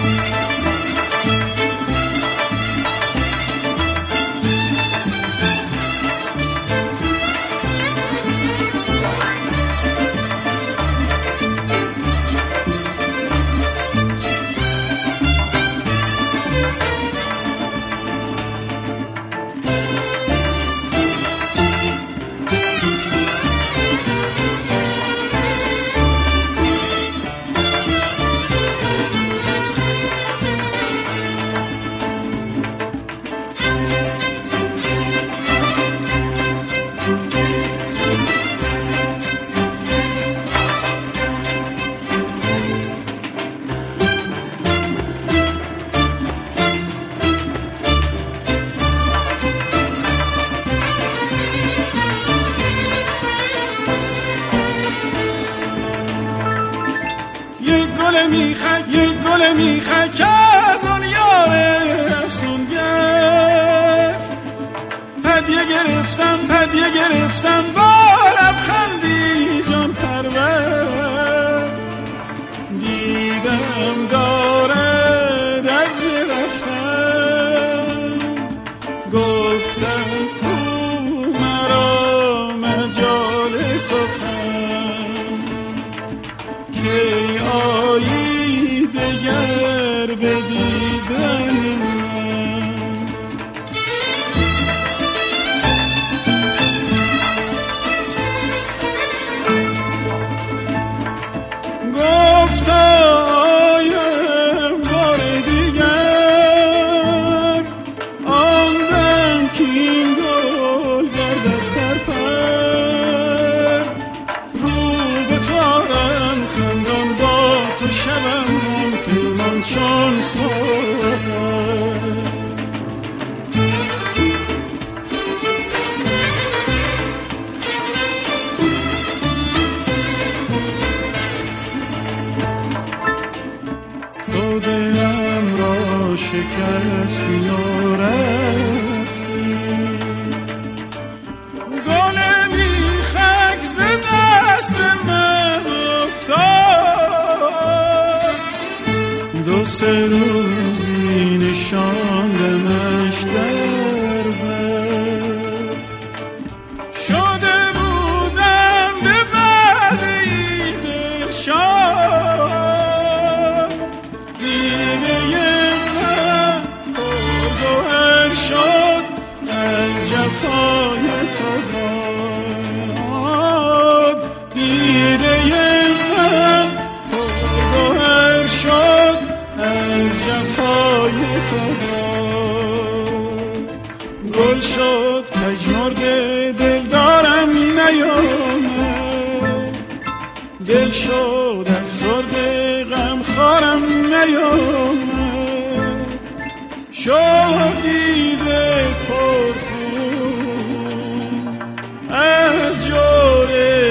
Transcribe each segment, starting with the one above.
یک گل میخک که از اون یار افسونگر هدیه گرفتم با لبخندی جان پرور دیدم دارد از میرفتم گفتم کو مرا مجال سخن کی آیی دگر به دیدن من گفت آیم بار دیگر آمدم که این گل گردد پرپر رو به تارم خندان با تو شبم پیمان چون سوغر تو دلم را شکستی و رفتی گل میخک ز دست من افتاد دو سه روزی نشاندمش در بر شده بودم به وعده ای دلشاد دیده من پرگوهر شد از جفای تو باد دیده من پرگوهر شد از جفای تو باد گل شد پژمرده دل دارم نیامد دل شد افسرده غم خارم نیامد شد دیده پرخون از جور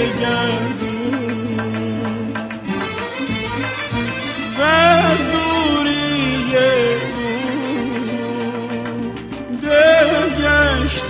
گردون و از دوری اون دل گشت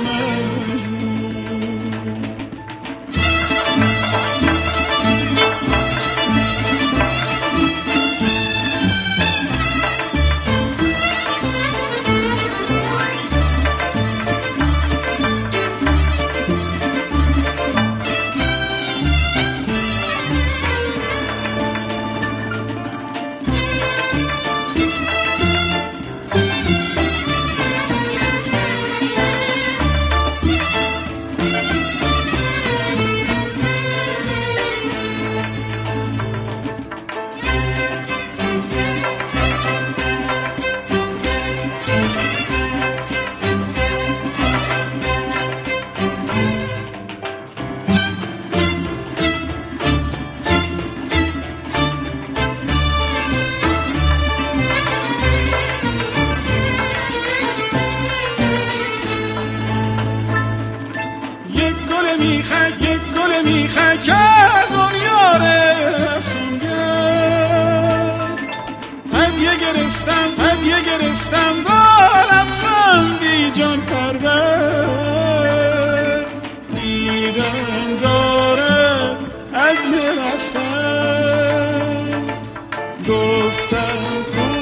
یک گل میخک که از اون یار افسونگر هدیه گرفتم با لبخندی جان پرور دیدم داره از میرفتم گفتم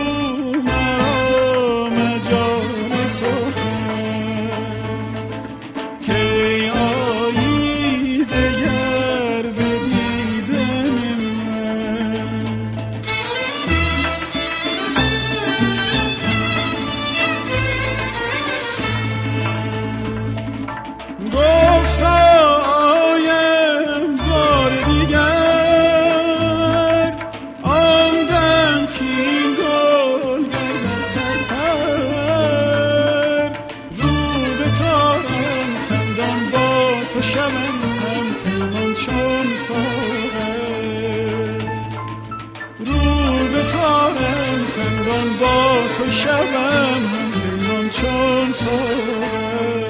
ستاره خندان با تو شبم پیمان چون ساره